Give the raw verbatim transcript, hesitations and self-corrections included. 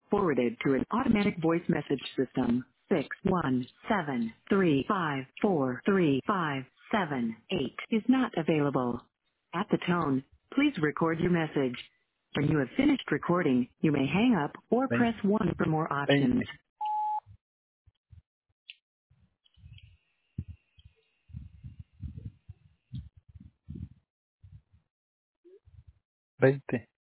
forwarded to an automatic voice message system. Six one seven three five four three five seven eight is not available. At the tone, please record your message. When you have finished recording, you may hang up or press veinte, one for more options. veinte, veinte.